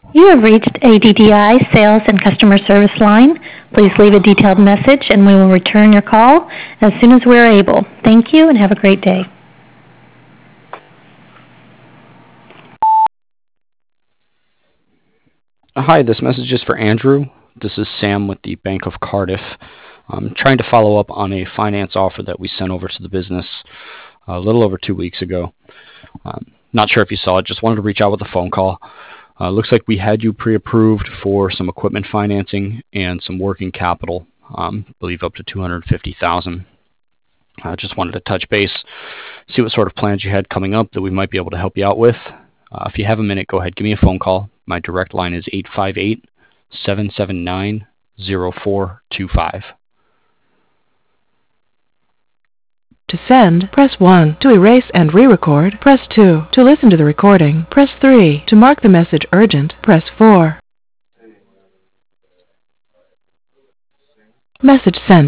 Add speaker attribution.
Speaker 1: You have reached ADDI Sales and Customer Service line. Please leave a detailed message and we will return your call as soon as we are able. Thank you and have a great day.
Speaker 2: Hi, this message is for Andrew. This is Sam with the Bank of Cardiff. I'm trying to follow up on a finance offer that we sent over to the business a little over 2 weeks ago. Not sure if you saw it, just wanted to reach out with a phone call. Looks like we had you pre-approved for some equipment financing and some working capital, I believe up to $250,000. Just wanted to touch base, see what sort of plans you had coming up that we might be able to help you out with. If you have a minute, go ahead, give me a phone call. My direct line is 858-779-0425.
Speaker 3: To send, press 1. To erase and re-record, press 2. To listen to the recording, press 3. To mark the message urgent, press 4. Message sent.